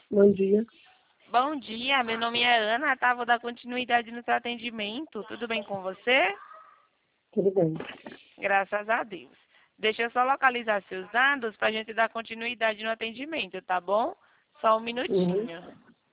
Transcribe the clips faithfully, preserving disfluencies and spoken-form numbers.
Bom dia. Bom dia, meu nome é Ana, tá? Vou dar continuidade no seu atendimento. Tudo bem com você? Tudo bem. Graças a Deus. Deixa eu só localizar seus dados para a gente dar continuidade no atendimento, tá bom? Só um Uhum. minutinho.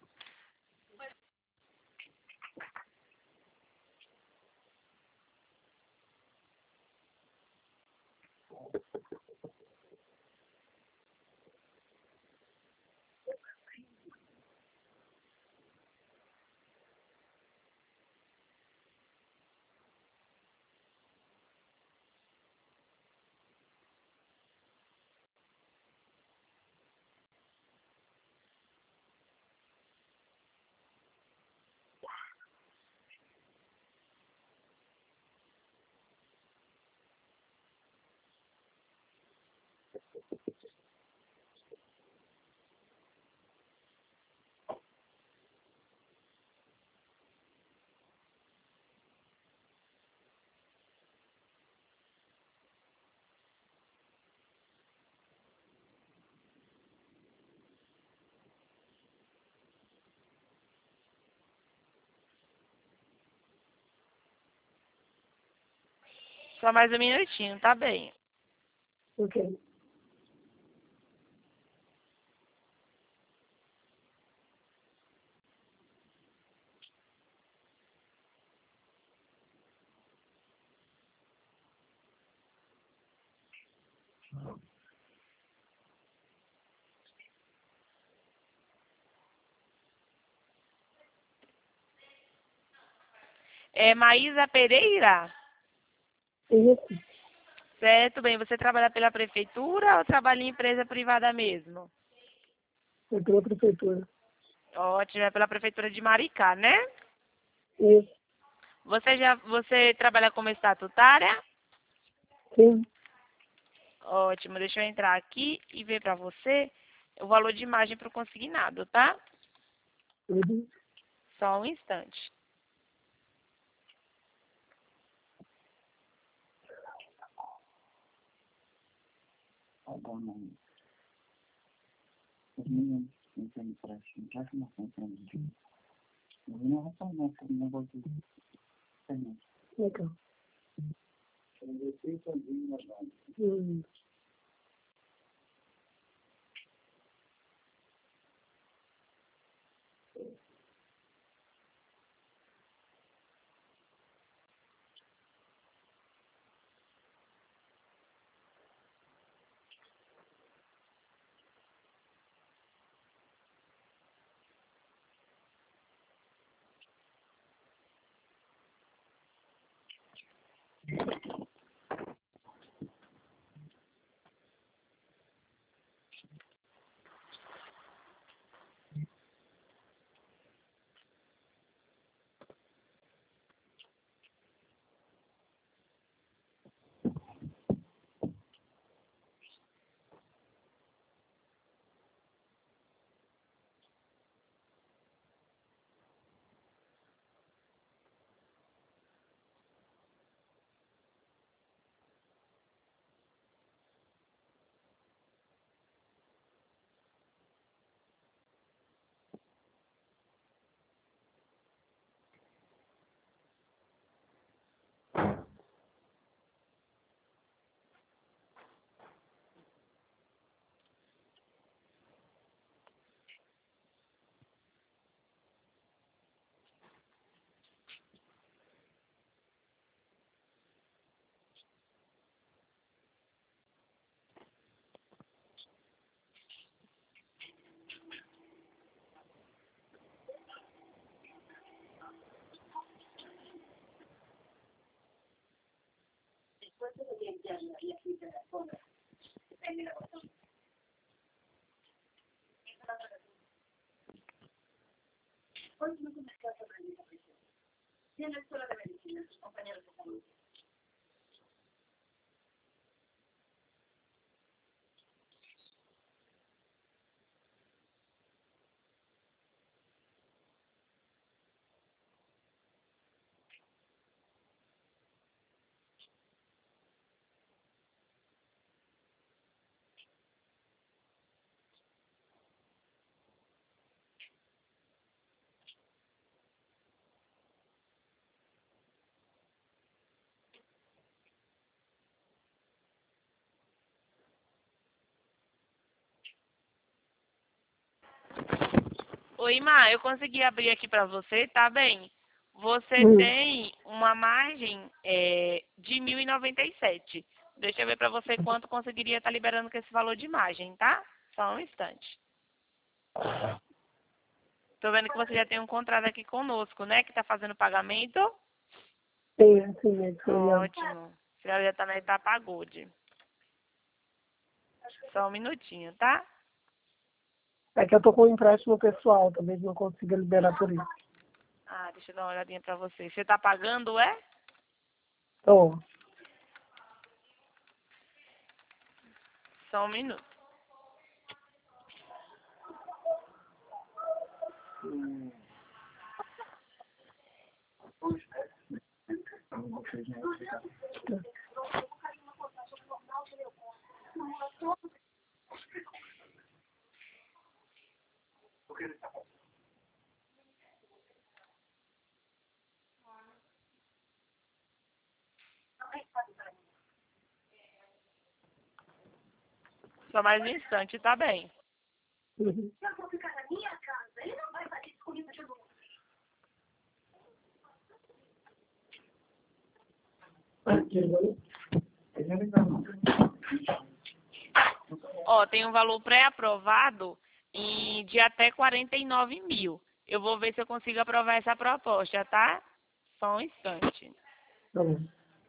Só mais um minutinho, tá bem? Ok. É Maísa Pereira? Isso. Certo, bem. Você trabalha pela prefeitura ou trabalha em empresa privada mesmo? É pela prefeitura. Ótimo, é pela prefeitura de Maricá, né? Isso. Você já, você trabalha como estatutária? Sim. Ótimo, deixa eu entrar aqui e ver para você o valor de imagem para o consignado, tá? Uhum. Só um instante. Legal. Hum. Oi, Má, eu consegui abrir aqui para você, tá bem? Você Hum. tem uma margem é, de mil e noventa e sete. Deixa eu ver para você quanto conseguiria estar liberando com esse valor de margem, tá? Só um instante. Tô vendo que você já tem um contrato aqui conosco, né? Que tá fazendo pagamento. Sim, sim, é isso mesmo. Ótimo. Você já tá na etapa Gold. Só um minutinho, tá? É que eu tô com um empréstimo pessoal, talvez não consiga liberar por isso. Ah, deixa eu dar uma olhadinha pra você. Você tá pagando, é? Tô. Só um minuto. Só mais um instante, tá bem? Uhum. Ó, tem um valor pré-aprovado e de até quarenta e nove mil. Eu vou ver se eu consigo aprovar essa proposta, tá? Só um instante. Tá bom.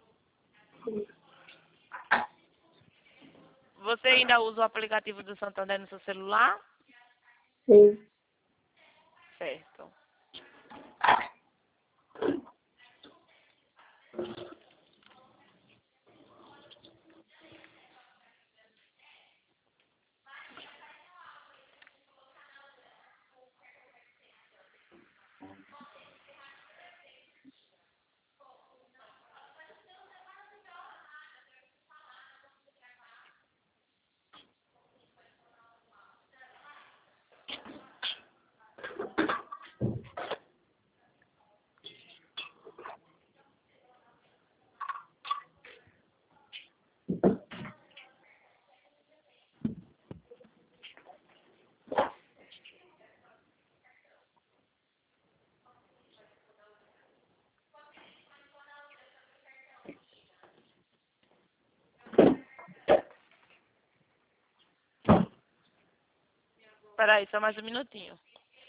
Você ainda usa o aplicativo do Santander no seu celular? Sim. Certo. Peraí, só mais um minutinho.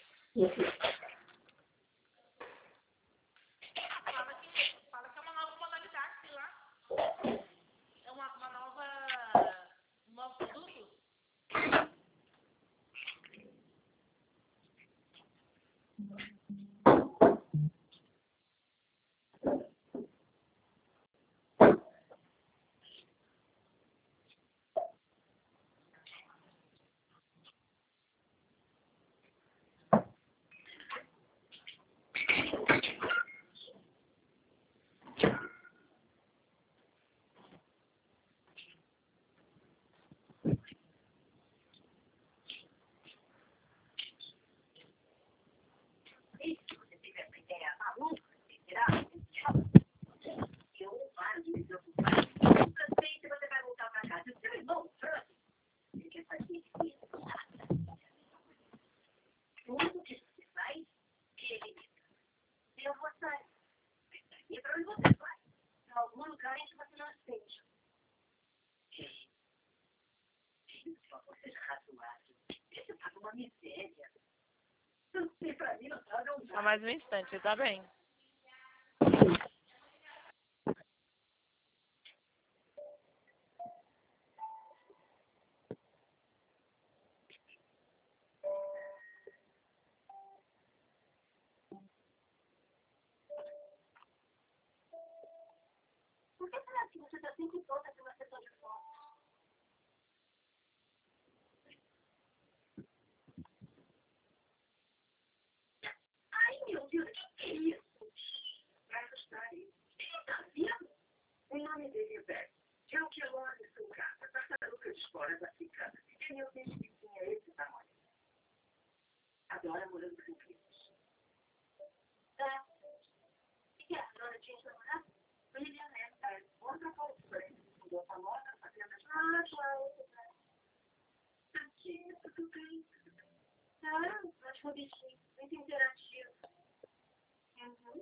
Só mais um instante, tá bem? sou bichinho, muito interativo. Uhum.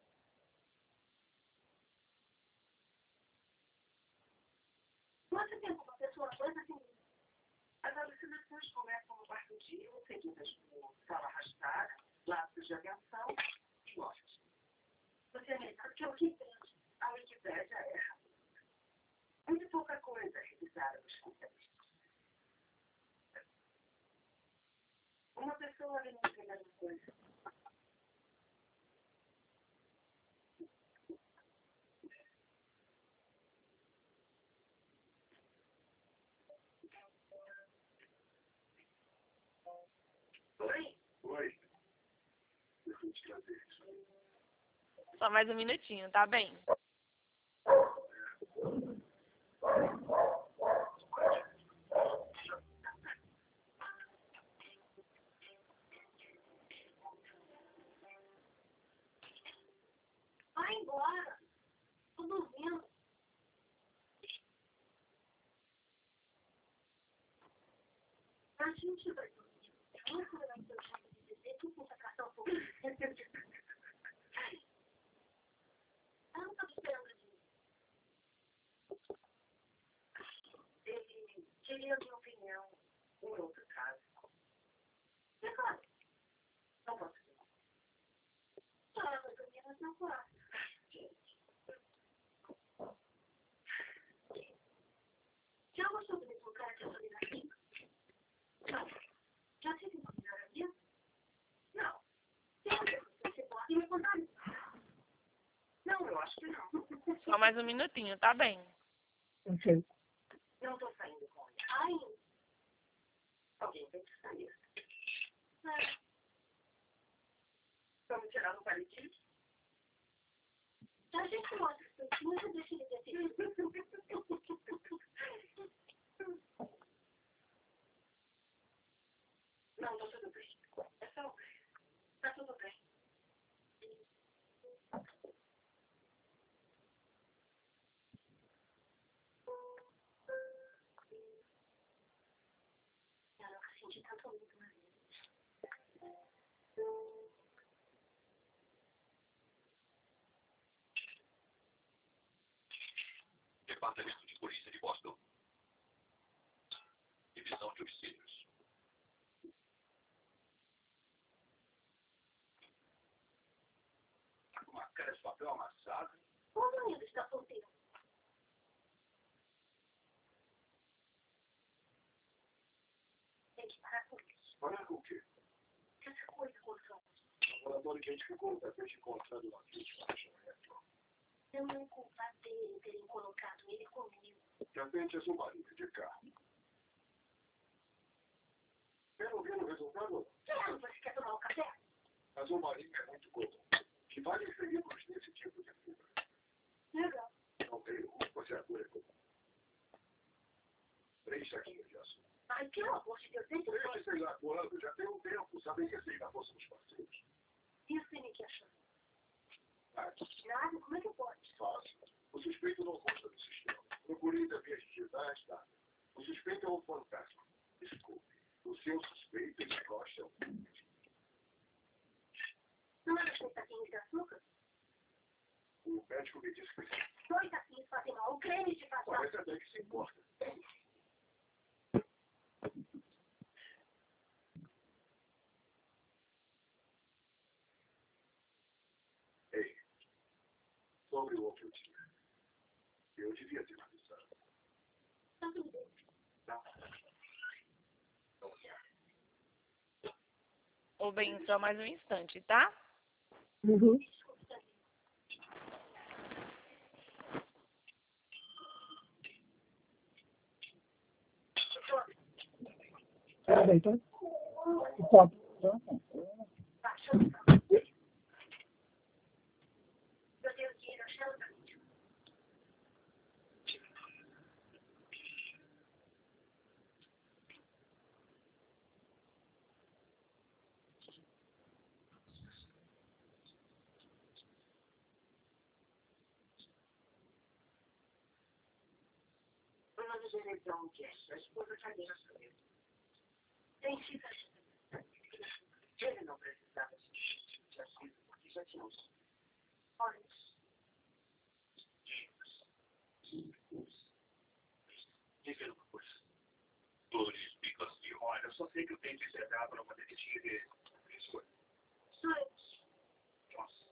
Quanto tempo uma pessoa coisa assim? As alucinações começam no quarto dia, seguidas por sala arrastada, lapsos de atenção e morte. Você é melhor que a Wikipédia. A Wikipédia é muito pouca coisa revisada nos conteúdos. Uma pessoa vem me pegar uma coisa. Oi? Oi. Eu fui te trazer isso. Só mais um minutinho, tá bem? Vai embora. Tô dormindo. A gente vai dormir. Nunca vai ter o jeito de dizer que concentração por mim. Ela não estava esperando de mim. Ele queria a minha opinião em outro caso. E claro, não posso dizer. Só ela vai dormir no seu quarto. Já gostou de me tocar aqui a sua vida aqui? Não. Já tive uma melhor amiga? Não. Você pode me contar isso? Não, eu acho que não. Só mais um minutinho, tá bem? Ok. Não tô saindo com ele. Ai. Alguém tem que sair. É. Vamos tirar no palitinho? A gente mostra os peitinhos e deixa ele decidir. Não, tá tudo bem. É só... Tá tudo bem. Eu nunca senti tanto medo na vida. Departamento de Polícia de Boston. Divisão de Homicídios. Uma cara de papel amassada. O Danilo está solteiro. Tem que parar com isso. Parar com o quê? Essa coisa com os homens. O laboratório que a gente ficou no tapete encontrado uma vítima na churrasca. Eu não culpa dele terem colocado ele comigo. De repente é submarino de carro. Quero ver o resultado? Claro, você quer tomar um café? A submarino é muito comum. E vários veículos nesse tipo de fuga. Legal. Não tenho. Você é comum. Três saquinhos de açúcar. Ai, pelo amor de Deus, deixa eu Desde sei lá quando, já tem um tempo. Saberia se ainda fôssemos parceiros. E o Cine que achou? Ah, Nada? Como é que pode? fácil. O suspeito não consta do sistema. Procurei das vias digitais, tá? O suspeito é um fantasma. Desculpe. O seu suspeito encosta o Não era dois saquinhos de açúcar? O médico me disse que sim. Dois saquinhos fazem mal. O creme te faz mal. Parece até que se importa. Ei, sobre o outro dia. Eu devia ter avisado. Tá tudo bem. Tá? Ô, bem, só mais um instante, tá? Uhum. Tá bem, tá? Tá. Eu tenho dinheiro, eu chamo pra mim. O nome dele é John Jess. A esposa cadeira sobre ele. Tem cifras. Ele não precisava de de aviso, porque já tinha os olhos. Diga uma coisa. Flores, picas de olha, eu só sei que eu tenho que pegar para uma detetive. Isso é. Sonhos. Nossa.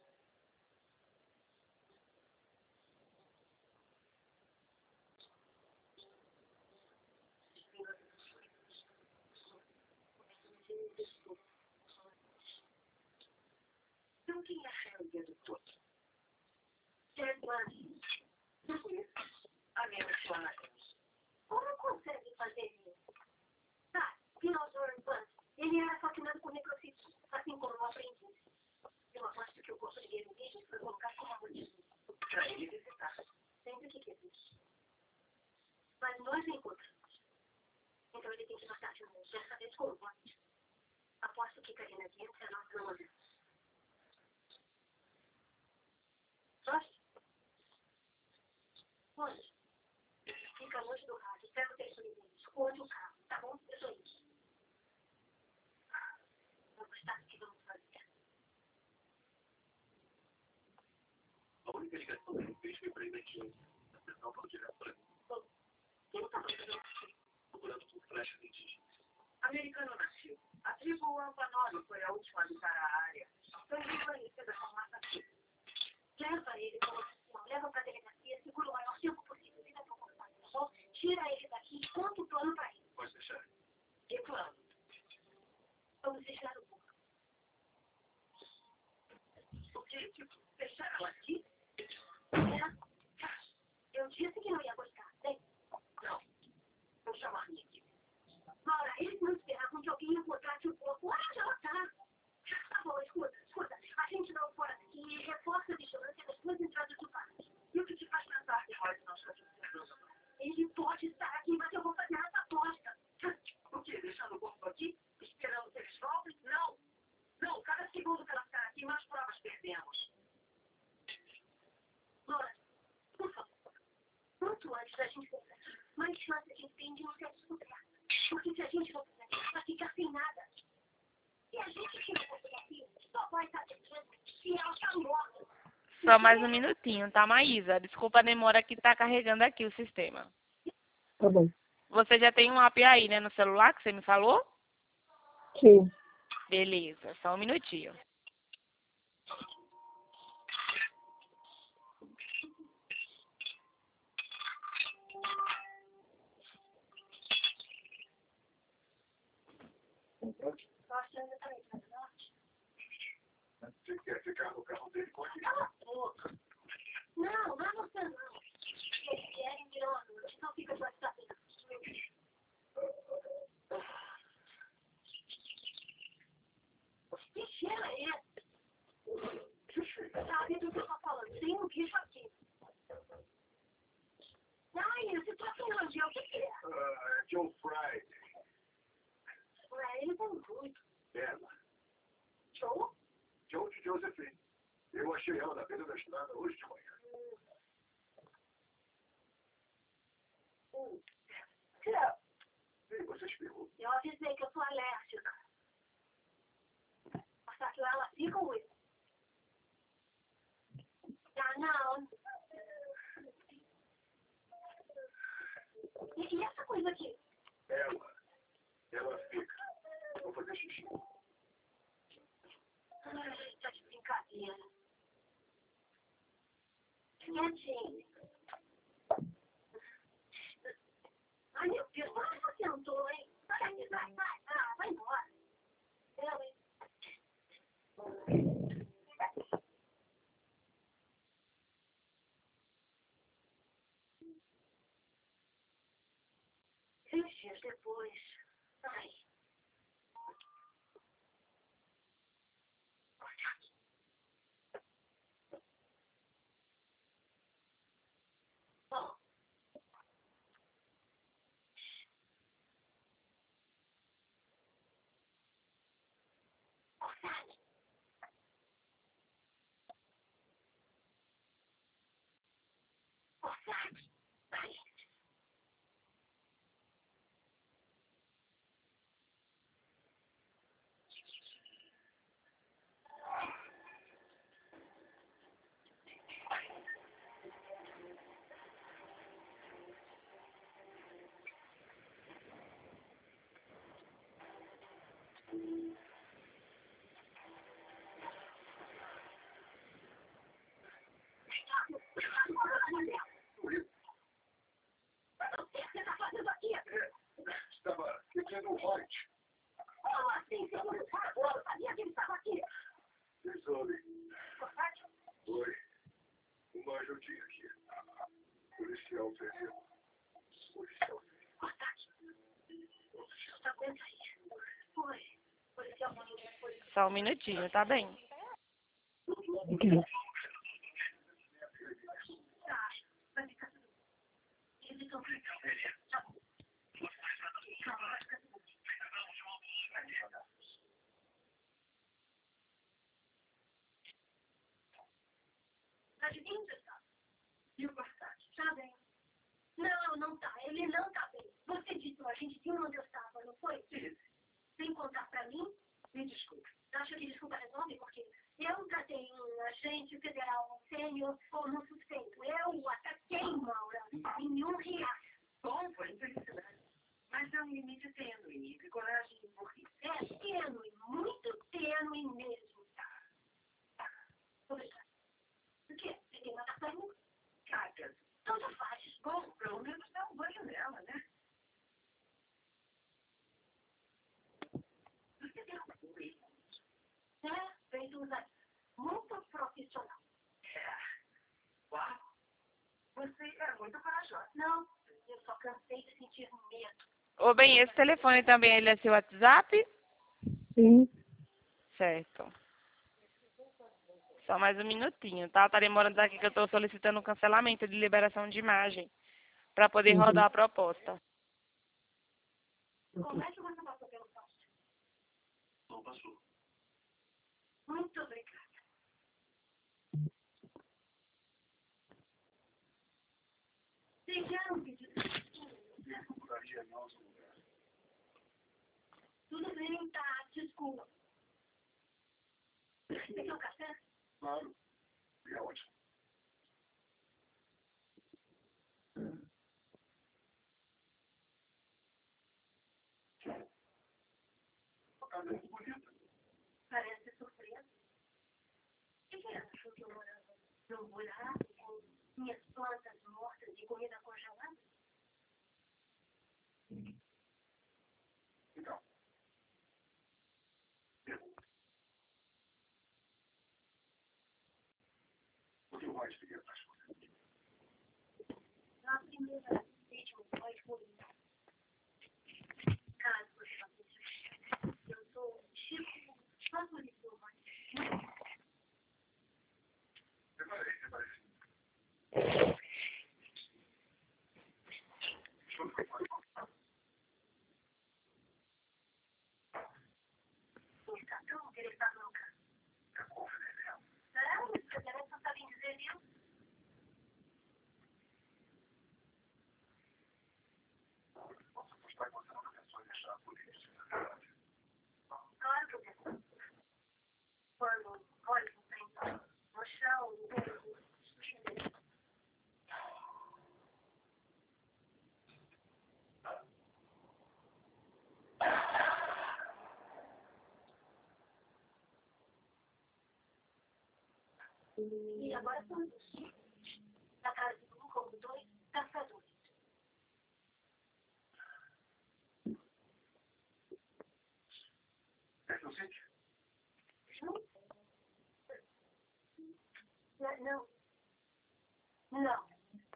Então quem é a Helga do todo? Germani. A minha missionária. Como consegue fazer isso? Tá, Pinocchio Urbano. Ele era fascinado por necrofício, assim como o aprendiz. Eu aposto que o corpo de guerreiros foi colocado como motivo. Para ele visitar. Sempre que quis isso. Mas nós encontramos. Então ele tem que matar de novo. Dessa vez com o bote. Aposto que Karina Dias é a nossa namorada. Nós? Onde? Fica longe do rádio. Pega o telefone dele. Esconde o carro. Tá bom? Eu sou isso. Não gostar do que vamos fazer. A única ligação que ele fez foi para ele. A atenção falou direto para mim. Quem tá procurando? Procurando por flechas indígenas. Americano nasceu. A tribo Ampanova foi a última a habitar a área. Foi reconhecida como assassino. Leva ele como assassino. Leva pra delegacia. Segura o maior tempo possível. Fica preocupado, tá bom? Tira ele daqui e conta o plano pra ele. Pode deixar. Que plano? Vamos fechar o burro. O quê? Tipo, deixar ela aqui? É. Eu disse que não ia gostar. Bem, Não. Vou chamar minha equipe. Laura, eles não esperavam que alguém encontrasse o corpo. Onde ela tá? Tá bom, escuta, escuta. A gente dá o fora daqui e reforça a vigilância das duas entradas do parque. E o que te faz pensar que Royce não está te observando? Ele pode estar aqui, mas eu vou fazer essa aposta. O quê? Deixando o corpo aqui? Esperando que eles voltem? Não. Não, cada segundo que ela ficar aqui, mais provas perdemos. Laura, por favor. Quanto antes a gente for daqui, mais chance a gente tem de não ser descoberta. Porque se a gente for daqui, vai ficar sem nada. Se a gente tira essa daqui, só vai estar pensando se ela está morta. Só mais um minutinho, tá, Maísa? Desculpa a demora que tá carregando aqui o sistema. Tá bom. Você já tem um app aí, né, no celular que você me falou? Sim. Beleza, só um minutinho. Nossa, ainda tá aí, tá norte? Você quer ficar no carro dele com ele? Cala a boca. Não, não é você não. Eles querem virar uma noite, então fica só sabendo. Que cheiro é esse? Sabe do que eu tô falando? Tem um bicho aqui. Ai, esse troço onde é o que que é? Ah, Joe Friday. Ué, ele tem muito. Ela. Show? Joe de Josephine. Eu achei ela na beira da estrada hoje de manhã. Hum. Tira. E você espirrou. Eu avisei que eu sou alérgica. Mas só que ela fica com isso. Ah, não. E, e essa coisa aqui? Ela. Ela fica. Vou fazer xixi. Ai, tá de brincadeira. Quietinho. Ai, meu Deus, onde você andou, hein? Vai, vai, vai, vai, ah, vai embora. Eu, hein? Três dias depois. Ai. Bom. Orsani. Orsani. Ai. noite. Como assim, senhor? Eu não sabia que ele estava aqui. Resolve. Portátil? Oi. Uma ajudinha aqui. Policial fez. Policial fez. Portátil. Aguenta aí. Oi. Policial fez. Só um minutinho, tá bem? Ok. Tá. Vai ficar tudo bem. Eles estão brincando. Tá bom. Calma, vai ficar tudo bem. Adivinha onde está? E o portátil? Tá bem. Não, não tá. Ele não tá bem. Você disse, a gente viu onde eu estava, não foi? Sem contar pra mim? Me desculpe. Acho que desculpa resolve, porque eu tratei um agente federal sênior como suspeito. Eu o ataquei, Maura, em um riacho. Bom, foi infelicidade. Mas é um limite tênue, de coragem e burrice. É tênue, muito tênue mesmo. Obrigada. O quê? Você tem uma perna? Cargas. Tanto faz. Bom, pelo menos dá um banho nela, né? Você derrubou ele. É, feito usar. Muito profissional. É. Uau. Você é muito corajosa. Não, eu só cansei de sentir medo. Ô, bem, esse telefone também ele é seu WhatsApp? Sim. Certo. Só mais um minutinho, tá? Tá demorando aqui que eu tô solicitando um cancelamento de liberação de imagem para poder Uhum. rodar a proposta. Como é que você passou pelo poste? Não passou. Muito obrigada. Vocês já não pediram desculpa? Eu procuraria em outro lugar. Tudo bem, tá, desculpa. Você quer um café? Claro. É ótimo. A casa é muito bonita. Parece surpresa. O que é? Achou que eu morava num buraco com minhas plantas mortas e comida congelada? Então. Pergunta. O que mais queria atrás de você? Na primeira vítima, nós fomos. Caso você não seja, eu sou o tipo favorito, mas Reparei, reparei. Deixa eu ver mais. não está tão interessado no caso. É confidencial. Será que você não sabem dizer isso? Posso apostar que você nunca pensou em deixar a polícia. Claro que eu penso. Quando olho no chão, no rosto, e agora estamos na casa de um como dois caçadores. É seu sítio? Não. Não. Não.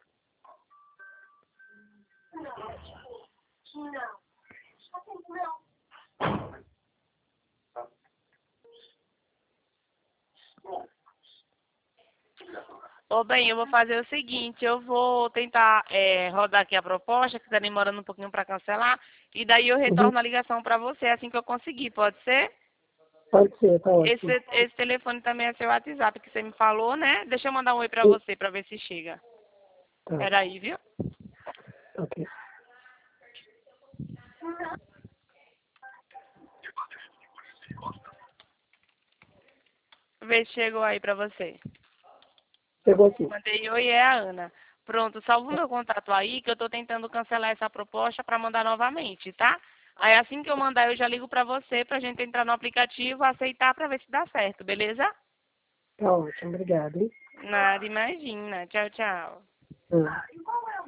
Não. Não. Assim, não. Bom. Ô, bem, eu vou fazer o seguinte, eu vou tentar é, rodar aqui a proposta, que está demorando um pouquinho para cancelar, e daí eu retorno Uhum. a ligação para você assim que eu conseguir, pode ser? Pode ser, tá ótimo. Esse, esse telefone também é seu WhatsApp, que você me falou, né? Deixa eu mandar um oi para Sim. você, para ver se chega. Tá. Peraí, viu? Ok. Vê se chegou aí para você. Chegou aqui. Mandei oi, é a Ana. Pronto, salva o meu contato aí, que eu tô tentando cancelar essa proposta para mandar novamente, tá? Aí assim que eu mandar, eu já ligo para você, pra gente entrar no aplicativo, aceitar para ver se dá certo, beleza? Tá ótimo, obrigado, hein? Nada, imagina. Tchau, tchau. Hum.